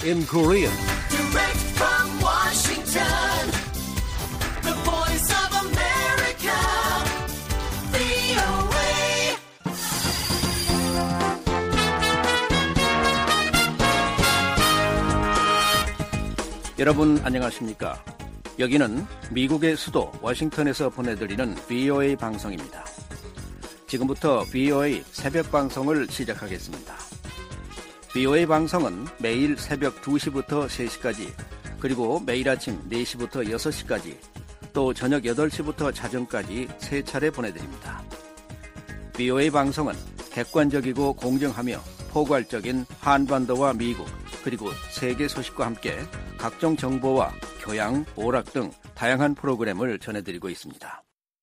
in Korea. Direct from Washington, the voice of America, VOA. 여러분 안녕하십니까? 여기는 미국의 수도 워싱턴에서 보내드리는 VOA 방송입니다. 지금부터 VOA 새벽 방송을 시작하겠습니다. VOA 방송은 매일 새벽 2시부터 3시까지, 그리고 매일 아침 4시부터 6시까지, 또 저녁 8시부터 자정까지 3차례 보내드립니다. VOA 방송은 객관적이고 공정하며 포괄적인 한반도와 미국, 그리고 세계 소식과 함께 각종 정보와 교양, 오락 등 다양한 프로그램을 전해드리고 있습니다.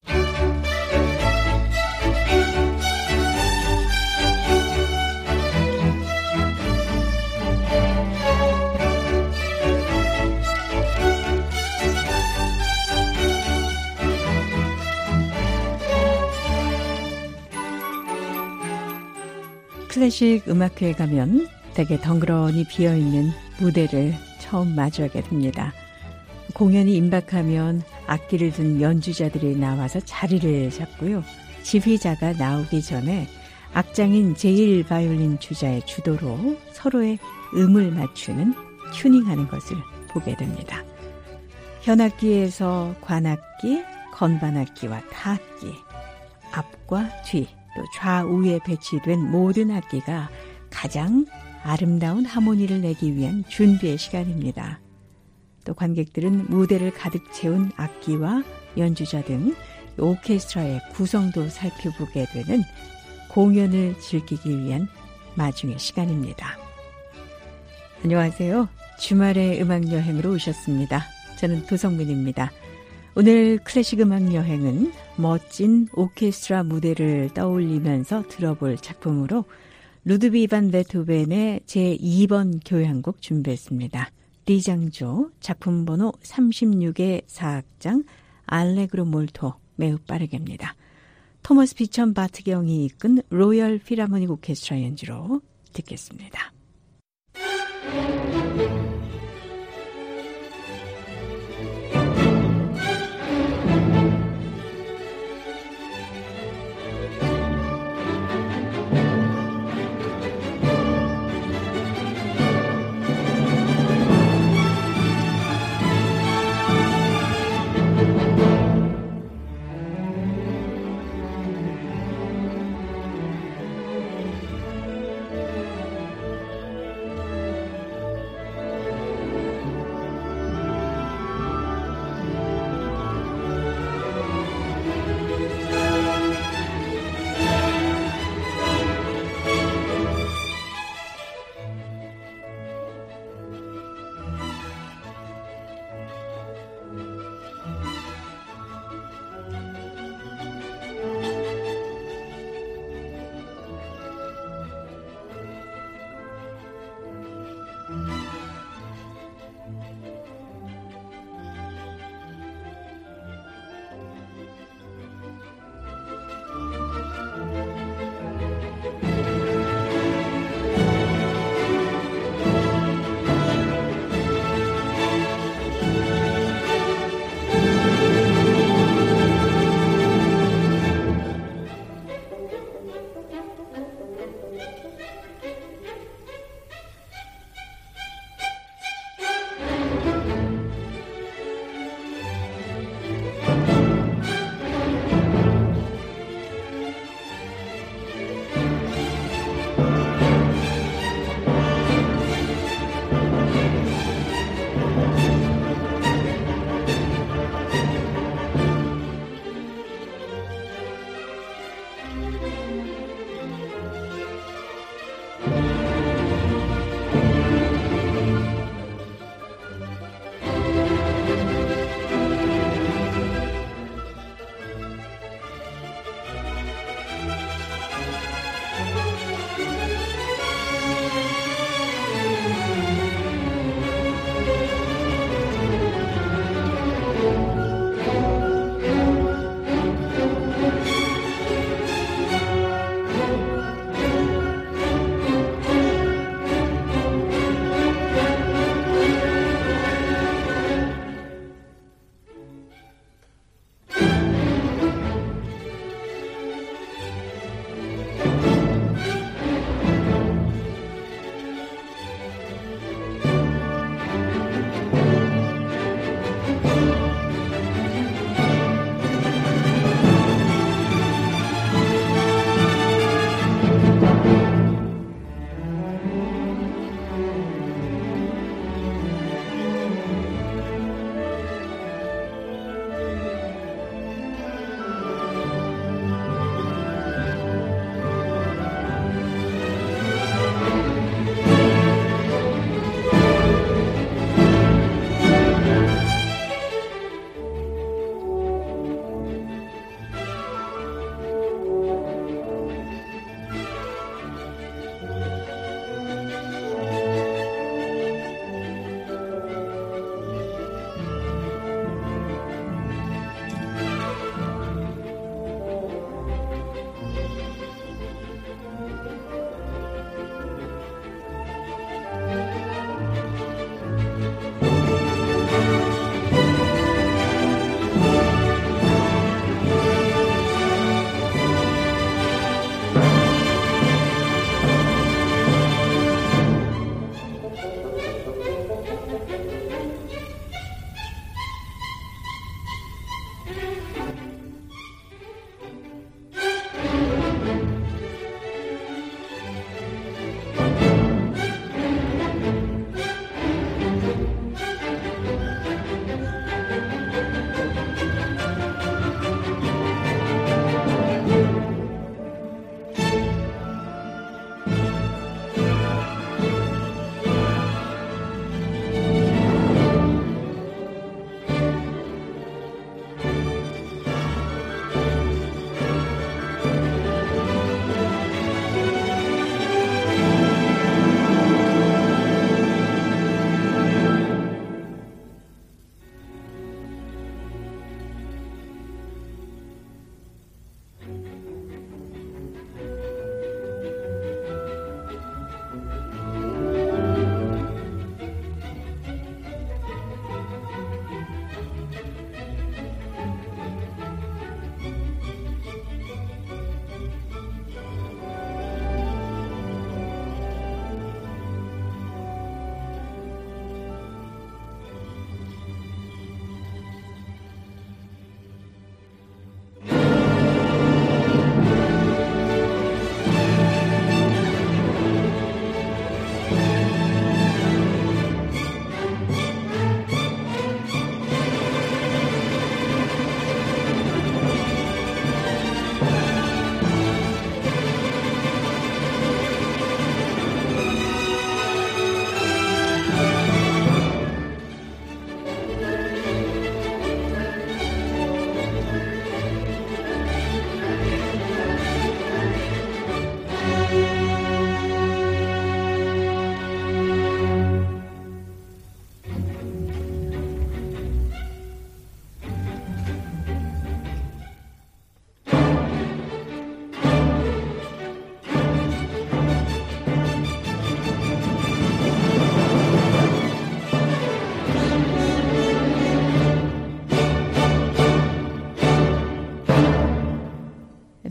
클래식 음악회에 가면 되게 덩그러니 비어있는 무대를 처음 마주하게 됩니다. 공연이 임박하면 악기를 든 연주자들이 나와서 자리를 잡고요. 지휘자가 나오기 전에 악장인 제1바이올린 주자의 주도로 서로의 음을 맞추는 튜닝하는 것을 보게 됩니다. 현악기에서 관악기, 건반악기와 타악기, 앞과 뒤, 또 좌우에 배치된 모든 악기가 가장 아름다운 하모니를 내기 위한 준비의 시간입니다. 또 관객들은 무대를 가득 채운 악기와 연주자 등 오케스트라의 구성도 살펴보게 되는 공연을 즐기기 위한 마중의 시간입니다. 안녕하세요. 주말의 음악여행으로 오셨습니다. 저는 도성민입니다. 오늘 클래식 음악여행은 멋진 오케스트라 무대를 떠올리면서 들어볼 작품으로 루드비히 반 베토벤의 제2번 교향곡 준비했습니다. 리장조 작품 번호 36의 4악장 알레그로 몰토, 매우 빠르게입니다. 토머스 피천 바트경이 이끈 로열 필하모닉 오케스트라 연주로 듣겠습니다.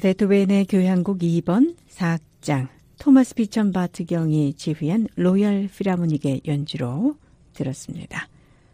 베토벤의 교향곡 2번 4악장 토마스 피천 바트경이 지휘한 로열 필하모닉의 연주로 들었습니다.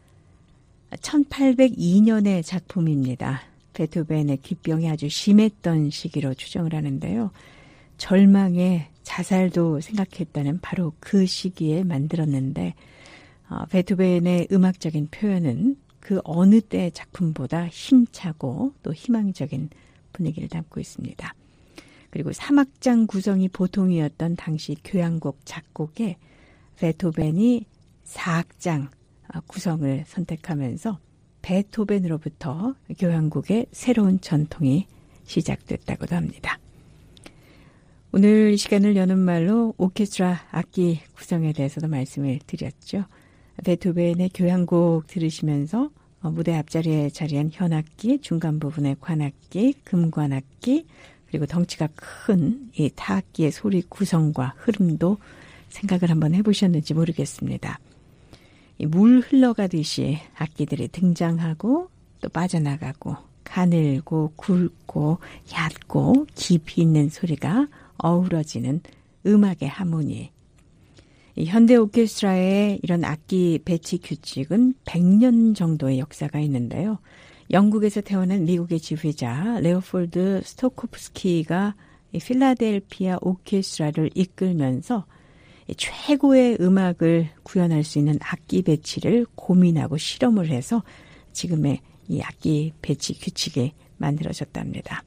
1802년의 작품입니다. 베토벤의 기병이 아주 심했던 시기로 추정을 하는데요. 절망에 자살도 생각했다는 바로 그 시기에 만들었는데 베토벤의 음악적인 표현은 그 어느 때의 작품보다 힘차고 또 희망적인 분위기를 담고 있습니다. 그리고 3악장 구성이 보통이었던 당시 교향곡 작곡에 베토벤이 4악장 구성을 선택하면서 베토벤으로부터 교향곡의 새로운 전통이 시작됐다고도 합니다. 오늘 이 시간을 여는 말로 오케스트라 악기 구성에 대해서도 말씀을 드렸죠. 베토벤의 교향곡 들으시면서 무대 앞자리에 자리한 현악기, 중간 부분의 관악기, 금관악기, 그리고 덩치가 큰 이 타악기의 소리 구성과 흐름도 생각을 한번 해보셨는지 모르겠습니다. 물 흘러가듯이 악기들이 등장하고 또 빠져나가고 가늘고 굵고 얕고 깊이 있는 소리가 어우러지는 음악의 하모니. 이 현대 오케스트라의 이런 악기 배치 규칙은 100년 정도의 역사가 있는데요. 영국에서 태어난 미국의 지휘자 레오폴드 스토코프스키가 이 필라델피아 오케스트라를 이끌면서 최고의 음악을 구현할 수 있는 악기 배치를 고민하고 실험을 해서 지금의 이 악기 배치 규칙이 만들어졌답니다.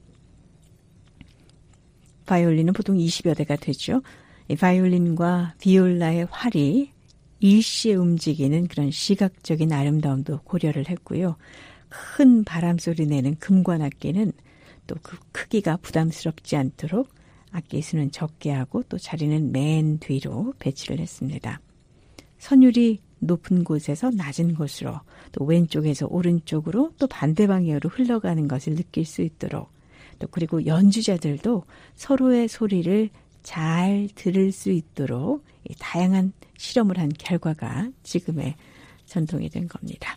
바이올린은 보통 20여 대가 되죠. 이 바이올린과 비올라의 활이 일시에 움직이는 그런 시각적인 아름다움도 고려를 했고요. 큰 바람소리 내는 금관악기는 또 그 크기가 부담스럽지 않도록 악기 수는 적게 하고 또 자리는 맨 뒤로 배치를 했습니다. 선율이 높은 곳에서 낮은 곳으로 또 왼쪽에서 오른쪽으로 또 반대 방향으로 흘러가는 것을 느낄 수 있도록 또 그리고 연주자들도 서로의 소리를 잘 들을 수 있도록 다양한 실험을 한 결과가 지금의 전통이 된 겁니다.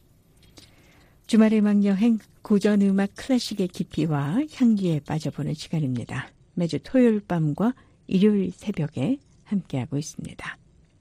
주말의 음악여행 고전음악 클래식의 깊이와 향기에 빠져보는 시간입니다. 매주 토요일 밤과 일요일 새벽에 함께하고 있습니다.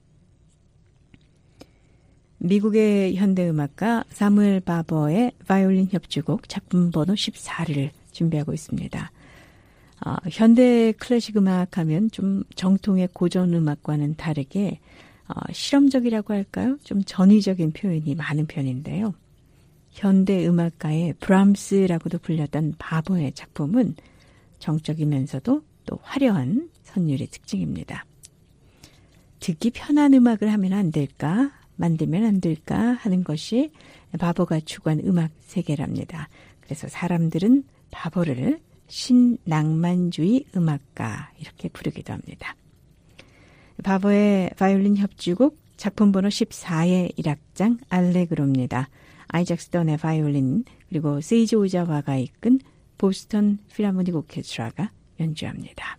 미국의 현대음악가 사무엘 바버의 바이올린 협주곡 작품 번호 14를 준비하고 있습니다. 현대 클래식 음악 하면 좀 정통의 고전 음악과는 다르게 실험적이라고 할까요? 좀 전위적인 표현이 많은 편인데요. 현대 음악가의 브람스라고도 불렸던 바버의 작품은 정적이면서도 또 화려한 선율의 특징입니다. 듣기 편한 음악을 하면 안 될까? 만들면 안 될까? 하는 것이 바버가 추구한 음악 세계랍니다. 그래서 사람들은 바버를 신낭만주의 음악가 이렇게 부르기도 합니다. 바버의 바이올린 협주곡 작품 번호 14의 1악장 알레그로입니다. 아이작 스턴의 바이올린 그리고 세이지 오자와가 이끈 보스턴 필하모닉 오케스트라가 연주합니다.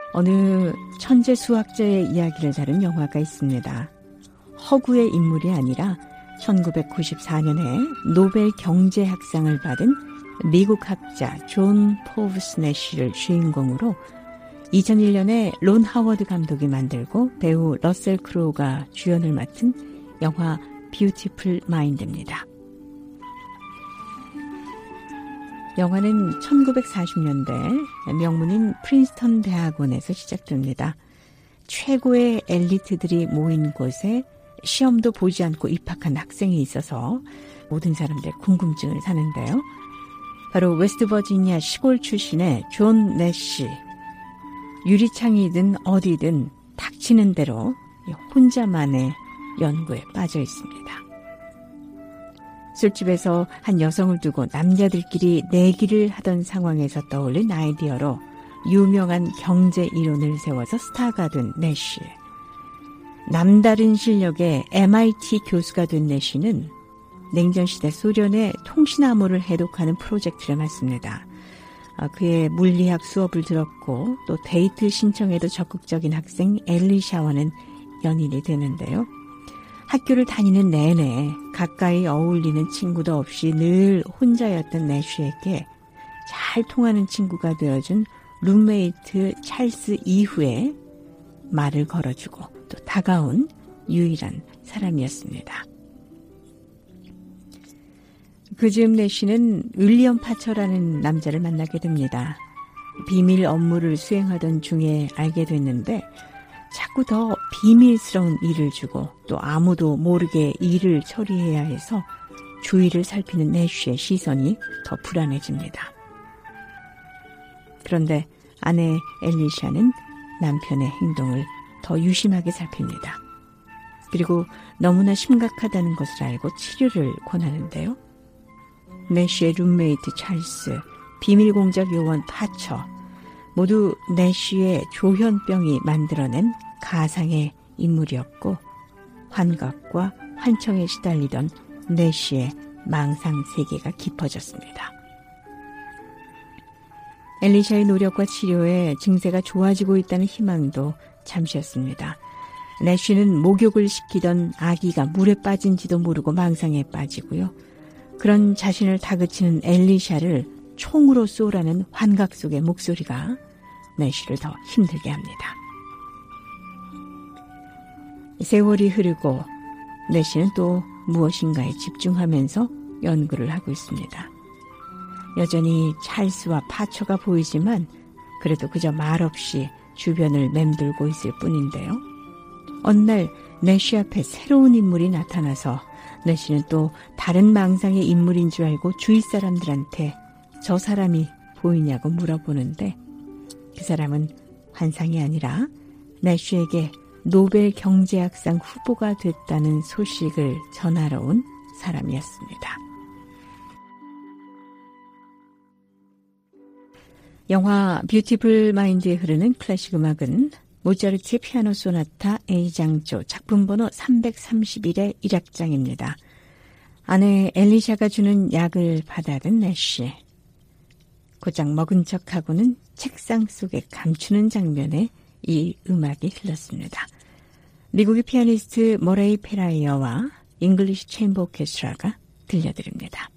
어느 천재 수학자의 이야기를 다룬 영화가 있습니다. 허구의 인물이 아니라 1994년에 노벨 경제학상을 받은 미국 학자 존 포브스 내쉬를 주인공으로 2001년에 론 하워드 감독이 만들고 배우 러셀 크로우가 주연을 맡은 영화 뷰티풀 마인드입니다. 영화는 1940년대 명문인 프린스턴 대학원에서 시작됩니다. 최고의 엘리트들이 모인 곳에 시험도 보지 않고 입학한 학생이 있어서 모든 사람들 궁금증을 사는데요. 바로 웨스트버지니아 시골 출신의 존 내쉬. 유리창이든 어디든 닥치는 대로 혼자만의 연구에 빠져 있습니다. 술집에서 한 여성을 두고 남자들끼리 내기를 하던 상황에서 떠올린 아이디어로 유명한 경제 이론을 세워서 스타가 된 내쉬. 남다른 실력의 MIT 교수가 된 내쉬는 냉전시대 소련의 통신 암호를 해독하는 프로젝트를 맡습니다. 그의 물리학 수업을 들었고 또 데이트 신청에도 적극적인 학생 엘리샤와는 연인이 되는데요. 학교를 다니는 내내 가까이 어울리는 친구도 없이 늘 혼자였던 내쉬에게 잘 통하는 친구가 되어준 룸메이트 찰스 이후에 말을 걸어주고 또 다가온 유일한 사람이었습니다. 그즈음 내쉬는 윌리엄 파처라는 남자를 만나게 됩니다. 비밀 업무를 수행하던 중에 알게 됐는데 자꾸 더 비밀스러운 일을 주고 또 아무도 모르게 일을 처리해야 해서 주위를 살피는 내쉬의 시선이 더 불안해집니다. 그런데 아내 엘리샤는 남편의 행동을 더 유심하게 살핍니다. 그리고 너무나 심각하다는 것을 알고 치료를 권하는데요. 내쉬의 룸메이트 찰스, 비밀공작 요원 파처, 모두 내쉬의 조현병이 만들어낸 가상의 인물이었고 환각과 환청에 시달리던 내쉬의 망상 세계가 깊어졌습니다. 엘리샤의 노력과 치료에 증세가 좋아지고 있다는 희망도 잠시였습니다. 내쉬는 목욕을 시키던 아기가 물에 빠진지도 모르고 망상에 빠지고요. 그런 자신을 다그치는 엘리샤를 총으로 쏘라는 환각 속의 목소리가 내쉬를 더 힘들게 합니다. 세월이 흐르고 내쉬는 또 무엇인가에 집중하면서 연구를 하고 있습니다. 여전히 찰스와 파처가 보이지만 그래도 그저 말없이 주변을 맴돌고 있을 뿐인데요. 어느 날 내쉬 앞에 새로운 인물이 나타나서 내쉬는 또 다른 망상의 인물인 줄 알고 주위 사람들한테 저 사람이 보이냐고 물어보는데 그 사람은 환상이 아니라 내쉬에게 노벨 경제학상 후보가 됐다는 소식을 전하러 온 사람이었습니다. 영화 뷰티풀 마인드에 흐르는 클래식 음악은 모차르트의 피아노 소나타 A장조 작품 번호 331의 1악장입니다. 아내 엘리샤가 주는 약을 받아든 내쉬. 고작 먹은 척하고는 책상 속에 감추는 장면에 이 음악이 흘렀습니다. 미국의 피아니스트 모레이 페라이어와 잉글리시 체인버 오케스트라가 들려드립니다.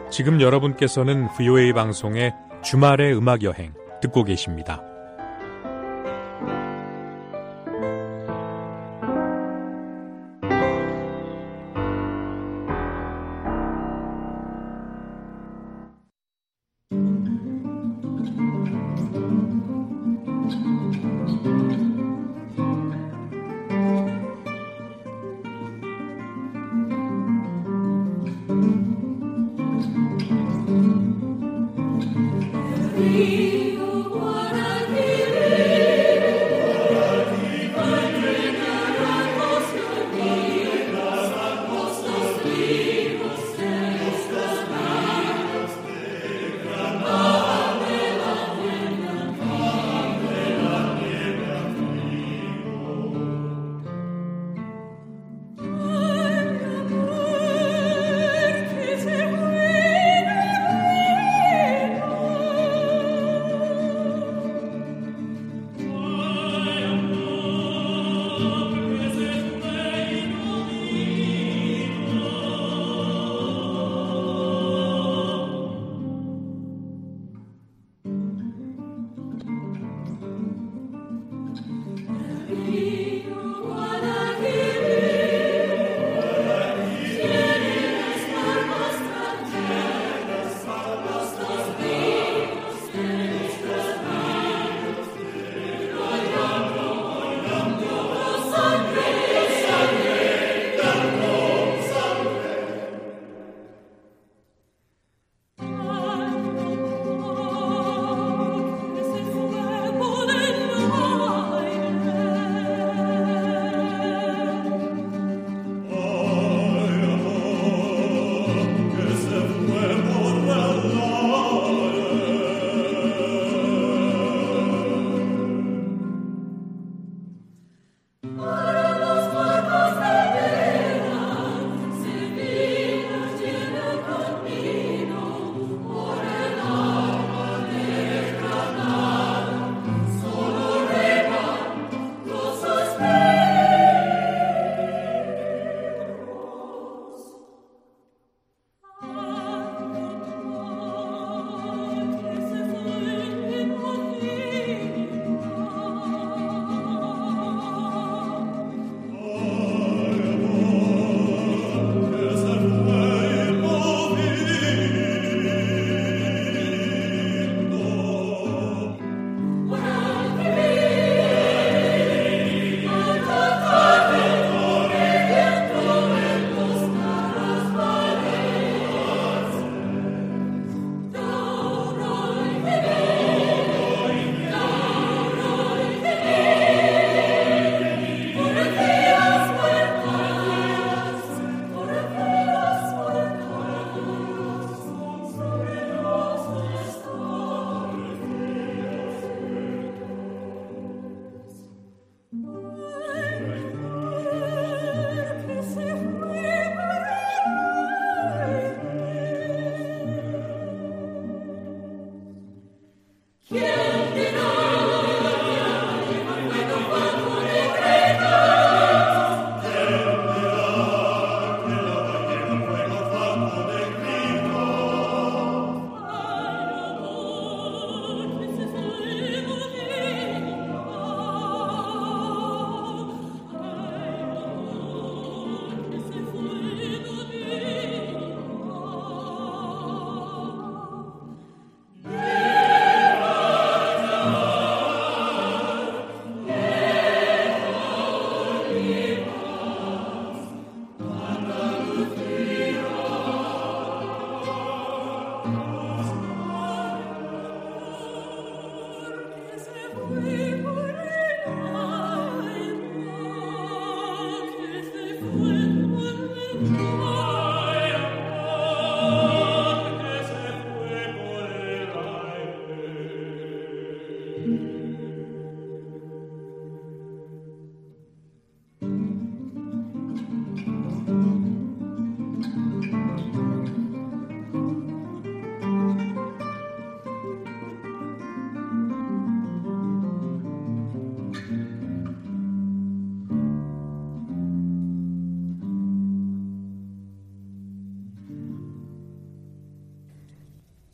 지금 여러분께서는 VOA 방송의 주말의 음악여행 듣고 계십니다.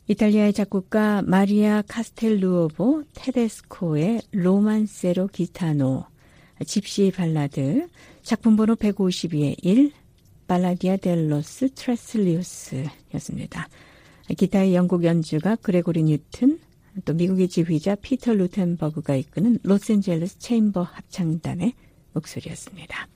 이탈리아의 작곡가 마리아 카스텔루오보 테데스코의 로만세로 기타노, 집시 발라드, 작품번호 152의 1, 발라디아 델로스 트레슬리우스였습니다. 기타의 영국 연주가 그레고리 뉴튼, 또 미국의 지휘자 피터 루텐버그가 이끄는 로스앤젤레스 체인버 합창단의 목소리였습니다.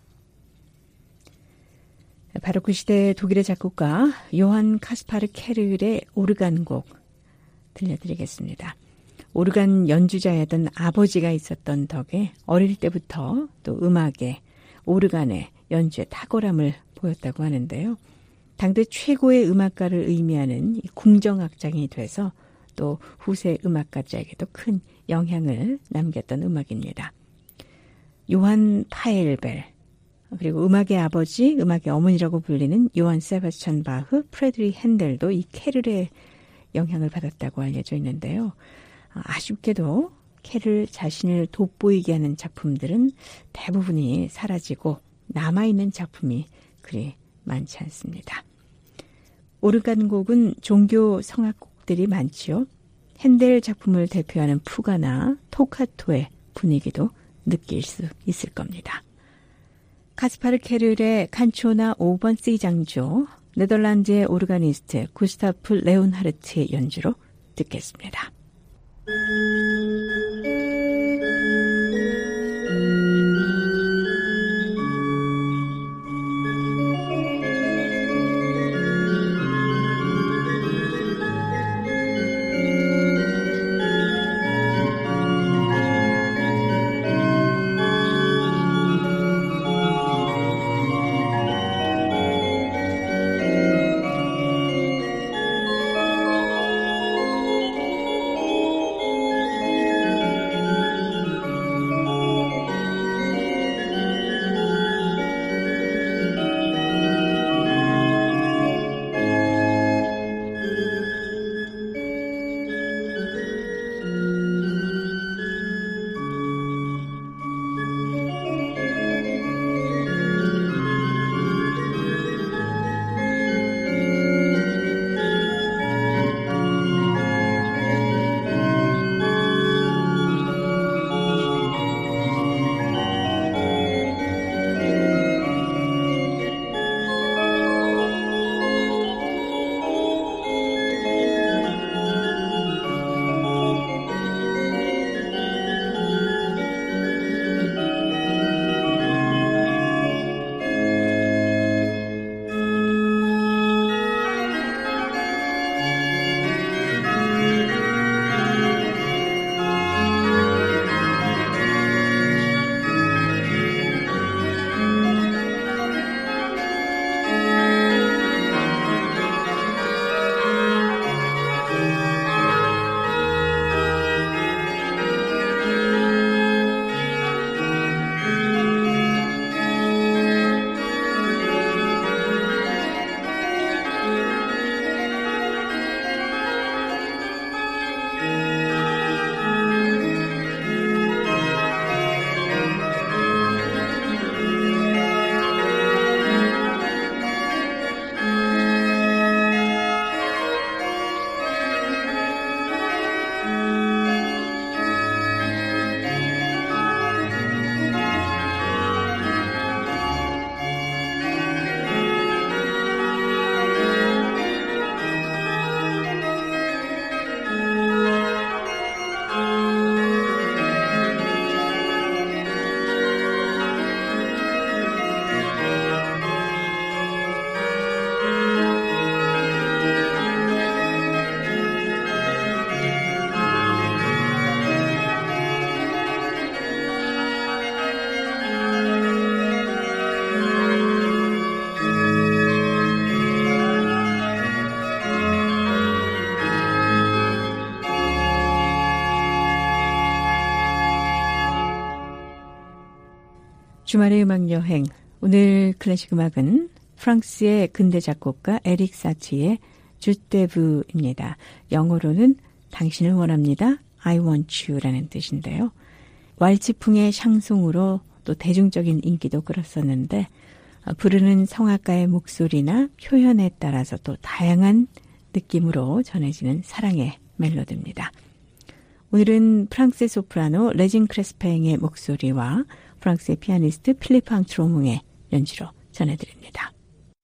바로크 시대의 독일의 작곡가 요한 카스파르 케를의 오르간곡 들려드리겠습니다. 오르간 연주자였던 아버지가 있었던 덕에 어릴 때부터 또 음악에, 오르간의 연주에 탁월함을 보였다고 하는데요. 당대 최고의 음악가를 의미하는 궁정악장이 돼서 또 후세 음악가들에게도 큰 영향을 남겼던 음악입니다. 요한 파엘벨, 그리고 음악의 아버지, 음악의 어머니라고 불리는 요한 세바스찬 바흐, 프레드리 핸델도 이 케를의 영향을 받았다고 알려져 있는데요. 아쉽게도 케를 자신을 돋보이게 하는 작품들은 대부분이 사라지고 남아있는 작품이 그리 많지 않습니다. 오르간곡은 종교 성악곡들이 많지요. 핸델 작품을 대표하는 푸가나 토카토의 분위기도 느낄 수 있을 겁니다. 카스파르 케를의 칸초나 5번 C장조, 네덜란드의 오르가니스트 구스타프 레온하르트의 연주로 듣겠습니다. 주말의 음악여행, 오늘 클래식 음악은 프랑스의 근대 작곡가 에릭 사티의 주테브입니다. 영어로는 당신을 원합니다. I want you라는 뜻인데요. 왈츠풍의 샹송으로 또 대중적인 인기도 끌었었는데 부르는 성악가의 목소리나 표현에 따라서 또 다양한 느낌으로 전해지는 사랑의 멜로디입니다. 오늘은 프랑스의 소프라노 레진 크레스팽의 목소리와 프랑스의 피아니스트 필리프 앙트로몽의 연주로 전해드립니다.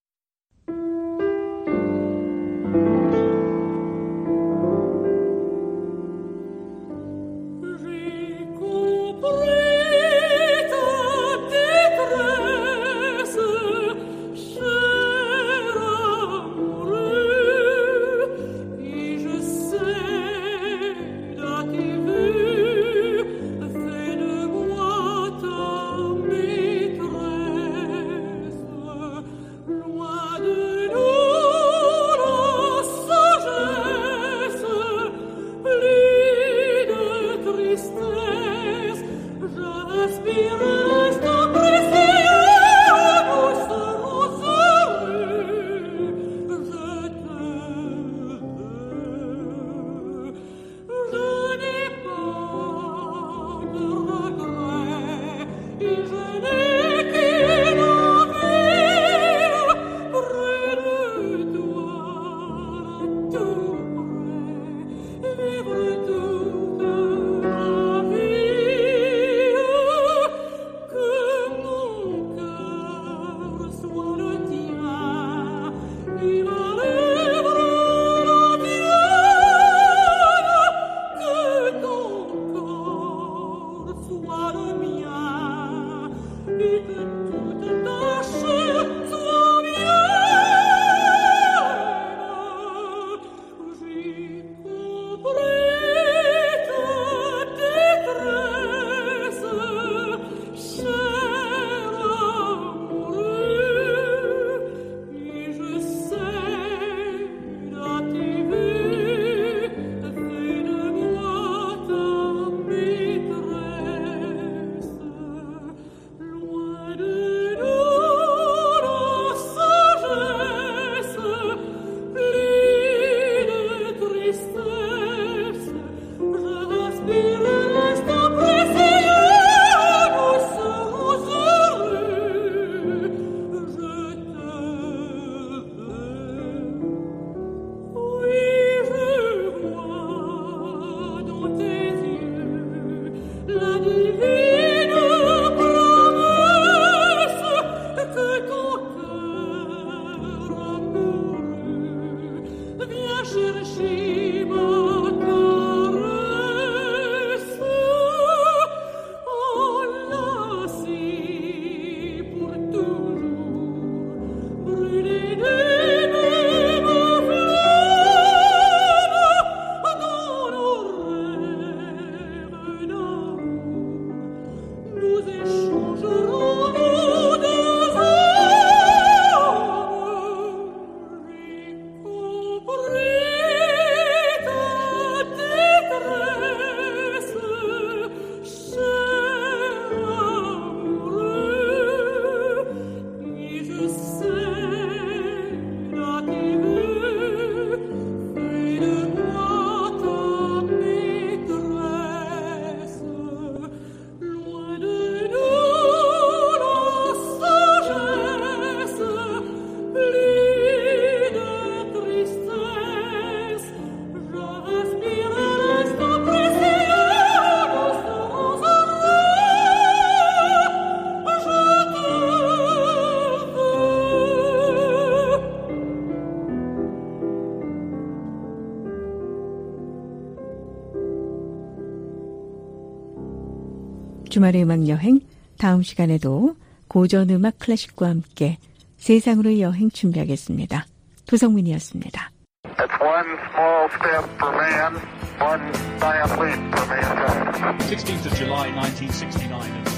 주말의 음악여행, 다음 시간에도 고전음악 클래식과 함께 세상으로의 여행 준비하겠습니다. 도성민이었습니다. It's one small step for man, one giant leap for mankind. 16th of July 1969 at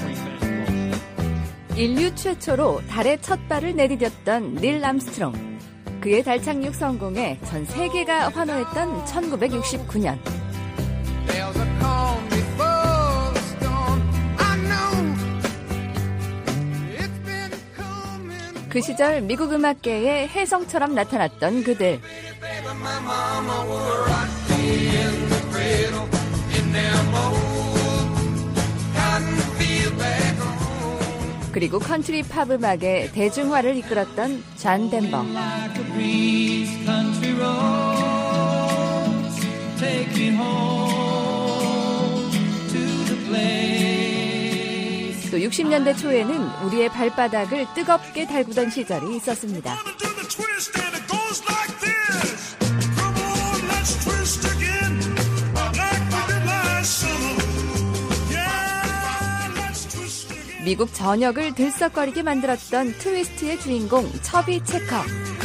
3:30. 인류 최초로 달에 첫 발을 내디뎠던 닐 암스트롱. 그의 달 착륙 성공에 전 세계가 환호했던 1969년. There's a calm before the storm. I know it's been coming. 그 시절 미국 음악계의 혜성처럼 나타났던 그들. Baby, my mama would rock me in the cradle in them old cotton field back home. 그리고 컨트리 팝 음악의 대중화를 이끌었던 존 덴버. Like a breeze, country road. 또 60년대 초에는 우리의 발바닥을 뜨겁게 달구던 시절이 있었습니다. 미국 전역을 들썩거리게 만들었던 트위스트의 주인공 처비 체커.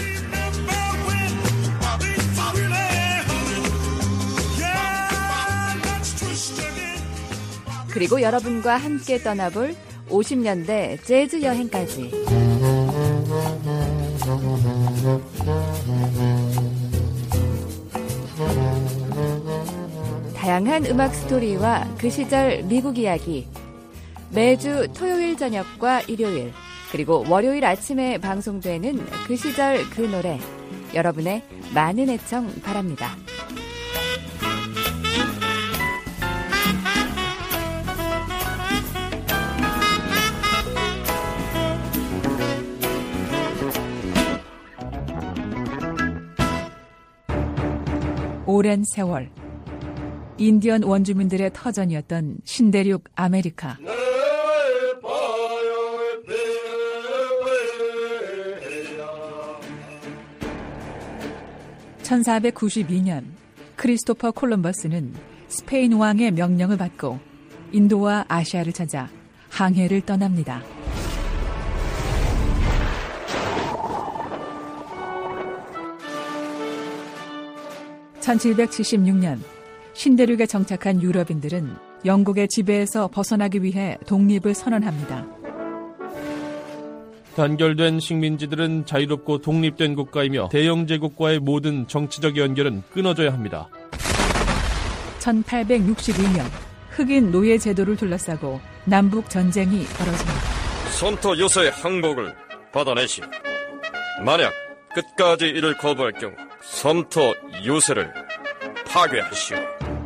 그리고 여러분과 함께 떠나볼 50년대 재즈 여행까지. 다양한 음악 스토리와 그 시절 미국 이야기. 매주 토요일 저녁과 일요일, 그리고 월요일 아침에 방송되는 그 시절 그 노래. 여러분의 많은 애청 바랍니다. 오랜 세월 인디언 원주민들의 터전이었던 신대륙 아메리카. 1492년 크리스토퍼 콜럼버스는 스페인 왕의 명령을 받고 인도와 아시아를 찾아 항해를 떠납니다. (1776년) 신대륙에 정착한 유럽인들은 영국의 지배에서 벗어나기 위해 독립을 선언합니다. 단결된 식민지들은 자유롭고 독립된 국가이며 대영 제국과의 모든 정치적 연결은 끊어져야 합니다. 1862년 흑인 노예 제도를 둘러싸고 남북 전쟁이 벌어집니다. 솜터 요새의 항복을 받아내시오. 만약 끝까지 이를 거부할 경우 솜터 요새를 파괴하시오.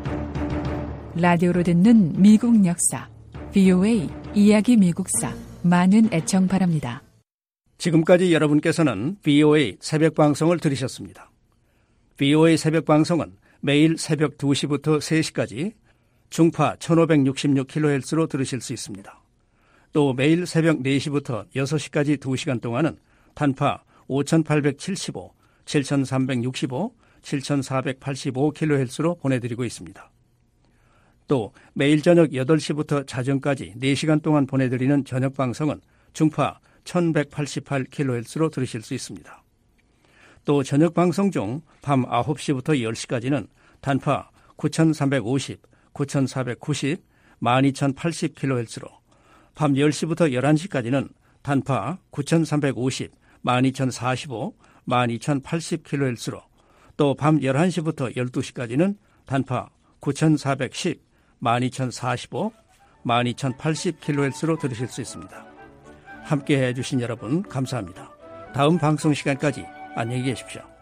라디오로 듣는 미국 역사 VOA 이야기 미국사 많은 애청 바랍니다. 지금까지 여러분께서는 VOA 새벽방송을 들으셨습니다. VOA 새벽방송은 매일 새벽 2시부터 3시까지 중파 1566kHz로 들으실 수 있습니다. 또 매일 새벽 4시부터 6시까지 2시간 동안은 단파 5875, 7365, 7485kHz로 보내드리고 있습니다. 또 매일 저녁 8시부터 자정까지 4시간 동안 보내드리는 저녁방송은 중파 1188kHz로 들으실 수 있습니다. 또 저녁방송 중 밤 9시부터 10시까지는 단파 9350, 9490, 12080kHz로, 밤 10시부터 11시까지는 단파 9350, 12045, 12080kHz로, 또 밤 11시부터 12시까지는 단파 9410, 12045, 12080kHz로 들으실 수 있습니다. 함께해 주신 여러분 감사합니다. 다음 방송 시간까지 안녕히 계십시오.